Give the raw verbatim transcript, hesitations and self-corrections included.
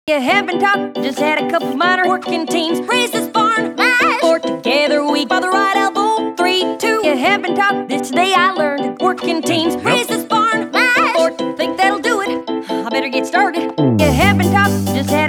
You haven't talked, just had a couple minor working teams. Raise this barn, mash. Four together we by the right elbow. Three, two. You haven't talked, this day I learned working teams. Yep. Raise this barn, mash. Four, think that'll do it. I better get started. You haven't talked, just had